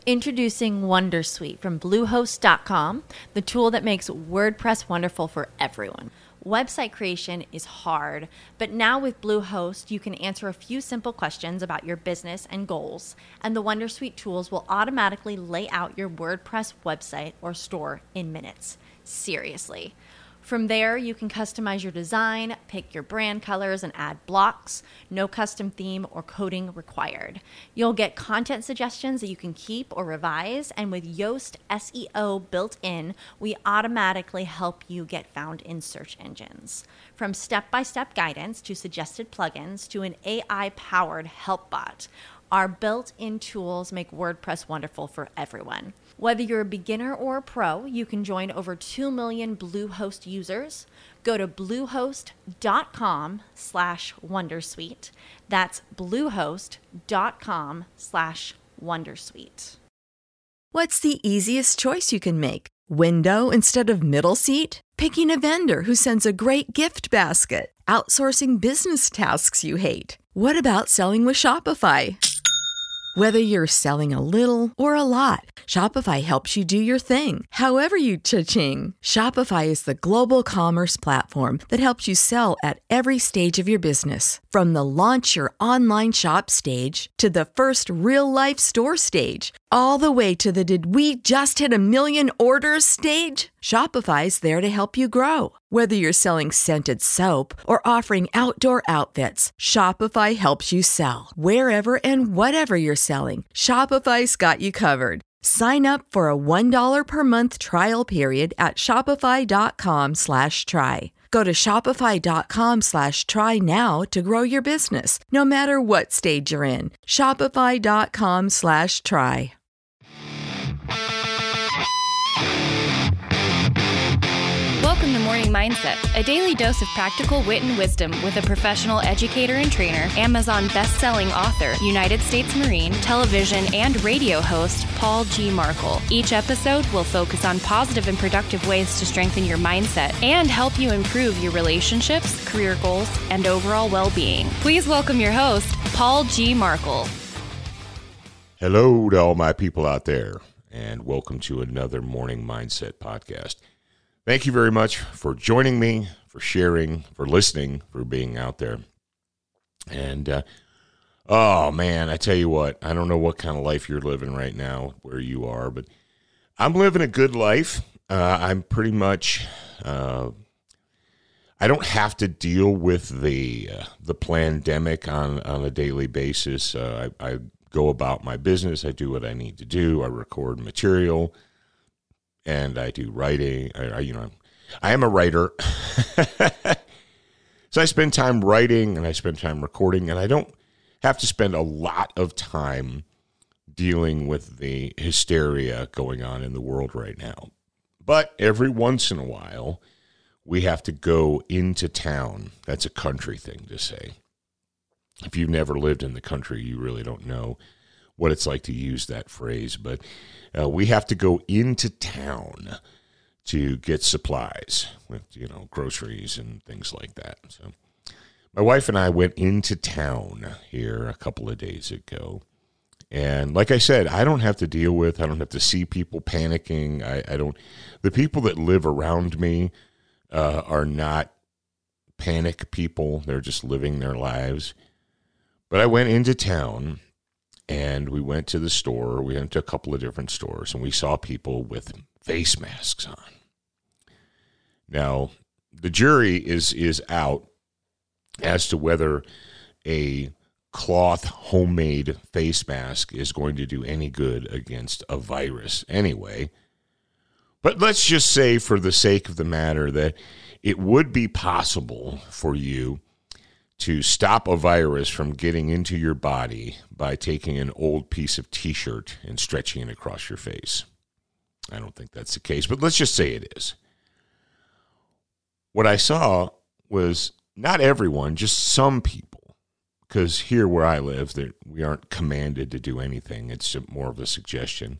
Introducing Wondersuite from Bluehost.com, the tool that makes WordPress wonderful for everyone. Website creation is hard, but now with Bluehost, you can answer a few simple questions about your business and goals, and the Wondersuite tools will automatically lay out your WordPress website or store in minutes. Seriously. From there, you can customize your design, pick your brand colors, and add blocks. No custom theme or coding required. You'll get content suggestions that you can keep or revise, and with Yoast SEO built in, we automatically help you get found in search engines. From step-by-step guidance to suggested plugins to an AI-powered help bot, our built-in tools make WordPress wonderful for everyone. Whether you're a beginner or a pro, you can join over 2 million Bluehost users. Go to bluehost.com/wondersuite. That's bluehost.com/wondersuite. What's the easiest choice you can make? Window instead of middle seat? Picking a vendor who sends a great gift basket? Outsourcing business tasks you hate? What about selling with Shopify? Whether you're selling a little or a lot, Shopify helps you do your thing, however you cha-ching. Shopify is the global commerce platform that helps you sell at every stage of your business. From the launch your online shop stage to the first real-life store stage, all the way to the did we just hit 1 million orders stage? Shopify's there to help you grow. Whether you're selling scented soap or offering outdoor outfits, Shopify helps you sell. Wherever and whatever you're selling, Shopify's got you covered. Sign up for a $1 per month trial period at shopify.com/try. Go to shopify.com/try now to grow your business, no matter what stage you're in. Shopify.com/try. Welcome to Morning Mindset, a daily dose of practical wit and wisdom with a professional educator and trainer, Amazon best-selling author, United States Marine, television and radio host, Paul G. Markel. Each episode will focus on positive and productive ways to strengthen your mindset and help you improve your relationships, career goals, and overall well-being. Please welcome your host, Paul G. Markel. Hello to all my people out there, and welcome to another Morning Mindset podcast. Thank you very much for joining me, for sharing, for listening, for being out there. And, oh man, I tell you what, I don't know what kind of life you're living right now, where you are, but I'm living a good life. I'm pretty much, I don't have to deal with the pandemic on a daily basis. I go about my business. I do what I need to do. I record material. And I do writing. I am a writer. So I spend time writing and I spend time recording, and I don't have to spend a lot of time dealing with the hysteria going on in the world right now. But every once in a while, we have to go into town. That's a country thing to say. If you've never lived in the country, you really don't know what it's like to use that phrase, but we have to go into town to get supplies with, groceries and things like that. So my wife and I went into town here a couple of days ago. And like I said, I don't have to see people panicking. The people that live around me are not panic people. They're just living their lives. But I went into town. And we went to the store. We went to a couple of different stores, and we saw people with face masks on. Now, the jury is out as to whether a cloth homemade face mask is going to do any good against a virus anyway. But let's just say, for the sake of the matter, that it would be possible for you to stop a virus from getting into your body by taking an old piece of T-shirt and stretching it across your face. I don't think that's the case, but let's just say it is. What I saw was not everyone, just some people, because here where I live, we aren't commanded to do anything. It's more of a suggestion.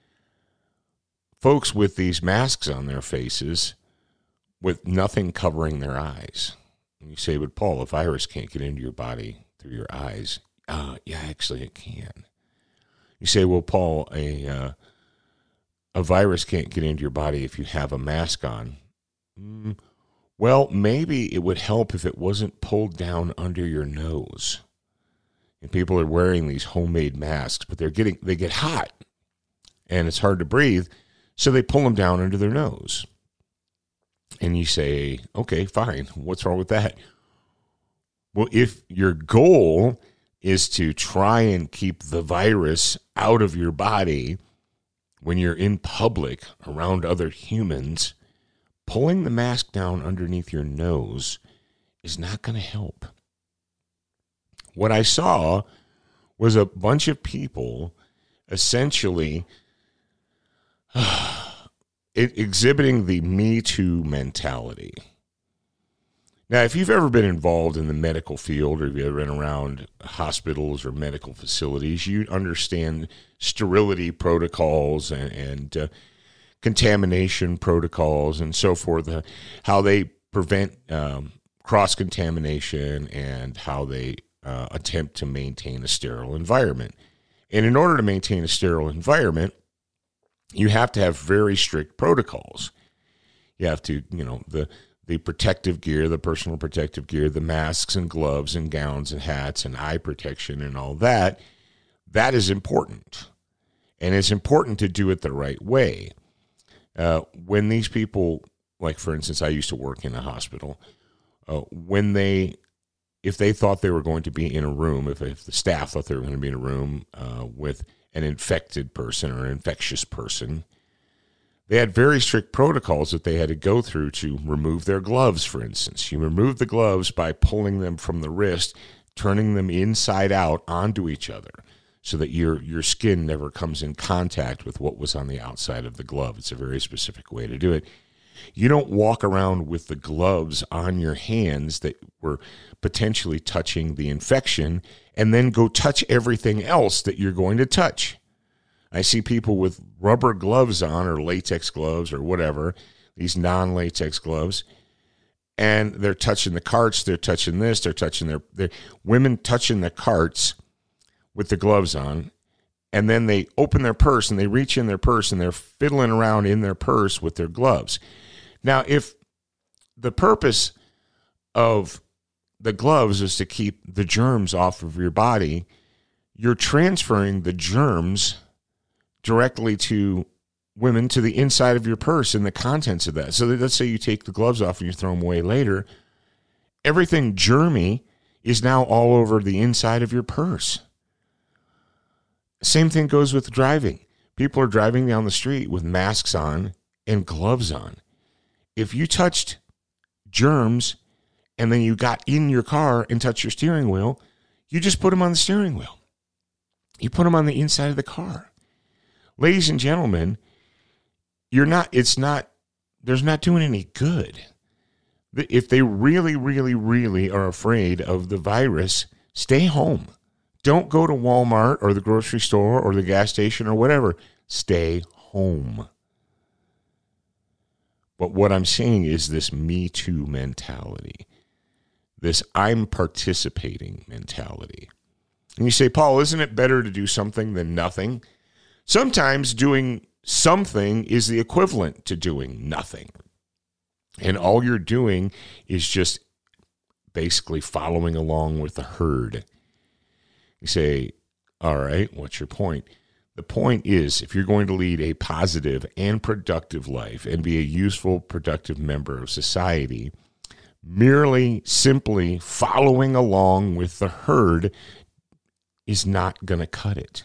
Folks with these masks on their faces with nothing covering their eyes. And you say, but Paul, a virus can't get into your body through your eyes. Yeah, actually it can. You say, well, Paul, a virus can't get into your body if you have a mask on. Well, maybe it would help if it wasn't pulled down under your nose. And people are wearing these homemade masks, but they get hot, and it's hard to breathe, so they pull them down under their nose. And you say, okay, fine. What's wrong with that? Well, if your goal is to try and keep the virus out of your body when you're in public around other humans, pulling the mask down underneath your nose is not going to help. What I saw was a bunch of people essentially exhibiting the Me Too mentality. Now, if you've ever been involved in the medical field or if you've ever been around hospitals or medical facilities, you understand sterility protocols and contamination protocols and so forth, how they prevent cross-contamination and how they attempt to maintain a sterile environment. And in order to maintain a sterile environment, you have to have very strict protocols. You have to, the protective gear, the personal protective gear, the masks and gloves and gowns and hats and eye protection and all that, that is important. And it's important to do it the right way. When these people, like for instance, I used to work in a hospital, if they thought they were going to be in a room, if the staff thought they were going to be in a room with an infected person or an infectious person, they had very strict protocols that they had to go through to remove their gloves, for instance. You remove the gloves by pulling them from the wrist, turning them inside out onto each other so that your skin never comes in contact with what was on the outside of the glove. It's a very specific way to do it. You don't walk around with the gloves on your hands that were potentially touching the infection and then go touch everything else that you're going to touch. I see people with rubber gloves on or latex gloves or whatever, these non-latex gloves, and they're touching the carts, they're touching this, they're touching their women touching the carts with the gloves on, and then they open their purse and they reach in their purse and they're fiddling around in their purse with their gloves. Now, if the purpose of the gloves is to keep the germs off of your body, you're transferring the germs directly to women, to the inside of your purse and the contents of that. So let's say you take the gloves off and you throw them away later. Everything germy is now all over the inside of your purse. Same thing goes with driving. People are driving down the street with masks on and gloves on. If you touched germs and then you got in your car and touched your steering wheel, you just put them on the steering wheel. You put them on the inside of the car. Ladies and gentlemen, they're not doing any good. If they really, really, really are afraid of the virus, stay home. Don't go to Walmart or the grocery store or the gas station or whatever. Stay home. But what I'm saying is this Me Too mentality, this I'm participating mentality. And you say, Paul, isn't it better to do something than nothing? Sometimes doing something is the equivalent to doing nothing. And all you're doing is just basically following along with the herd. You say, all right, what's your point? The point is, if you're going to lead a positive and productive life and be a useful, productive member of society, merely simply following along with the herd is not going to cut it.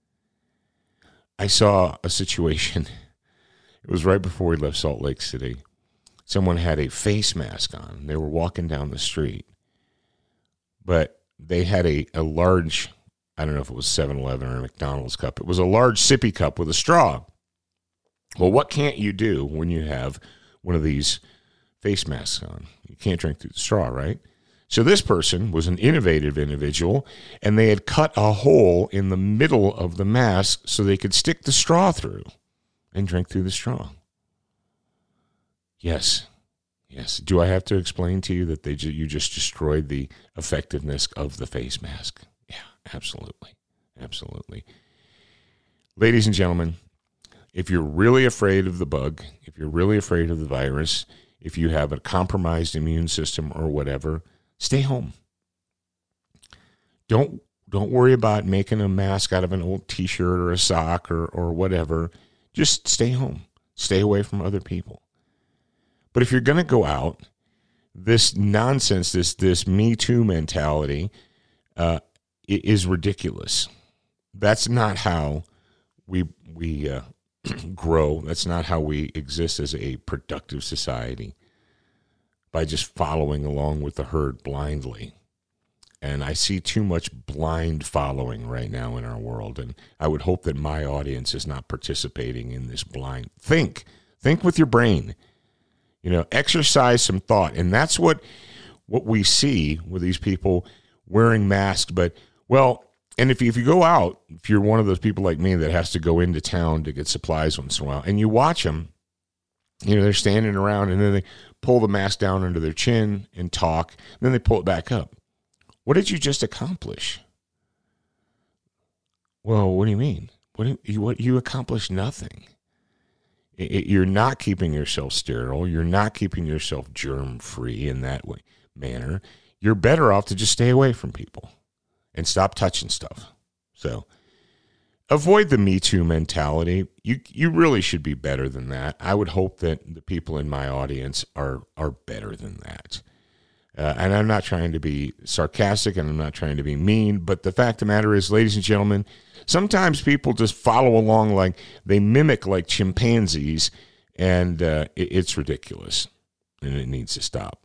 I saw a situation, it was right before we left Salt Lake City. Someone had a face mask on. They were walking down the street, but they had a large, I don't know if it was 7-Eleven or a McDonald's cup. It was a large sippy cup with a straw. Well, what can't you do when you have one of these face masks on? You can't drink through the straw, right? So this person was an innovative individual, and they had cut a hole in the middle of the mask so they could stick the straw through and drink through the straw. Yes. Do I have to explain to you that you just destroyed the effectiveness of the face mask? Yeah, absolutely. Ladies and gentlemen, if you're really afraid of the bug, if you're really afraid of the virus, if you have a compromised immune system or whatever, stay home. Don't worry about making a mask out of an old T-shirt or a sock or whatever. Just stay home. Stay away from other people. But if you're going to go out, this nonsense, this Me Too mentality is ridiculous. That's not how we grow. That's not how we exist as a productive society, by just following along with the herd blindly. And I see too much blind following right now in our world, and I would hope that my audience is not participating in this blind. Think with your brain. Exercise some thought, and that's what we see with these people wearing masks. But and if you go out, if you're one of those people like me that has to go into town to get supplies once in a while, and you watch them, they're standing around, and then they pull the mask down under their chin and talk, and then they pull it back up. What did you just accomplish? Well, what do you mean? You accomplished nothing. You're not keeping yourself sterile. You're not keeping yourself germ-free in that manner. You're better off to just stay away from people and stop touching stuff. So avoid the Me Too mentality. You really should be better than that. I would hope that the people in my audience are better than that. And I'm not trying to be sarcastic, and I'm not trying to be mean, but the fact of the matter is, ladies and gentlemen, sometimes people just follow along like they mimic like chimpanzees, and it's ridiculous, and it needs to stop.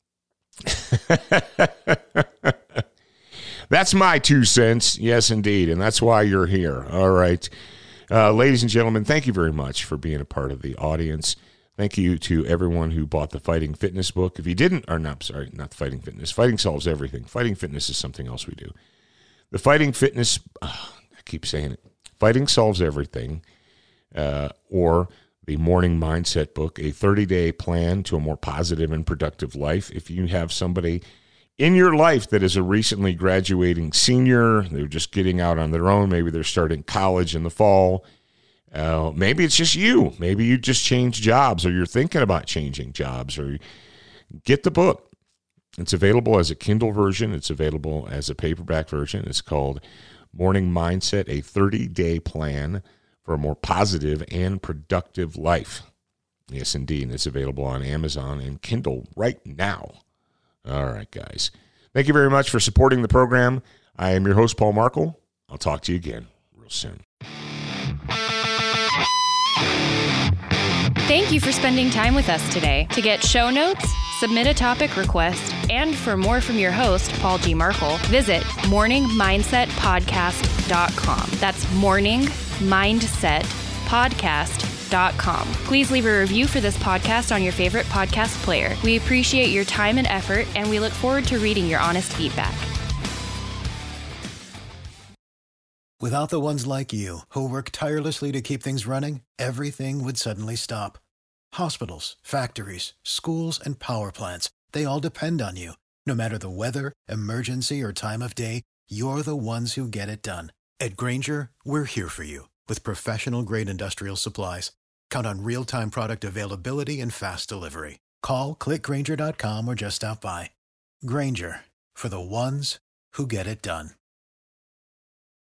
That's my 2 cents. Yes, indeed. And that's why you're here. All right. Ladies and gentlemen, thank you very much for being a part of the audience. Thank you to everyone who bought the Fighting Fitness book. If you didn't, not the Fighting Fitness. Fighting Solves Everything. Fighting Fitness is something else we do. The Fighting Fitness, I keep saying it. Fighting Solves Everything, or the Morning Mindset book, a 30-day plan to a more positive and productive life. If you have somebody in your life that is a recently graduating senior, they're just getting out on their own, maybe they're starting college in the fall, maybe it's just you. Maybe you just changed jobs, or you're thinking about changing jobs, or get the book. It's available as a Kindle version. It's available as a paperback version. It's called Morning Mindset, a 30-day plan for a more positive and productive life. Yes, indeed. And it's available on Amazon and Kindle right now. All right, guys. Thank you very much for supporting the program. I am your host, Paul Markle. I'll talk to you again real soon. Thank you for spending time with us today. To get show notes, submit a topic request, and for more from your host, Paul G. Markle, visit morningmindsetpodcast.com. That's morningmindsetpodcast.com. Please leave a review for this podcast on your favorite podcast player. We appreciate your time and effort, and we look forward to reading your honest feedback. Without the ones like you, who work tirelessly to keep things running, everything would suddenly stop. Hospitals, factories, schools, and power plants, they all depend on you. No matter the weather, emergency, or time of day, you're the ones who get it done. At Grainger, we're here for you with professional-grade industrial supplies. Count on real-time product availability and fast delivery. Call, click Grainger.com, or just stop by. Grainger, for the ones who get it done.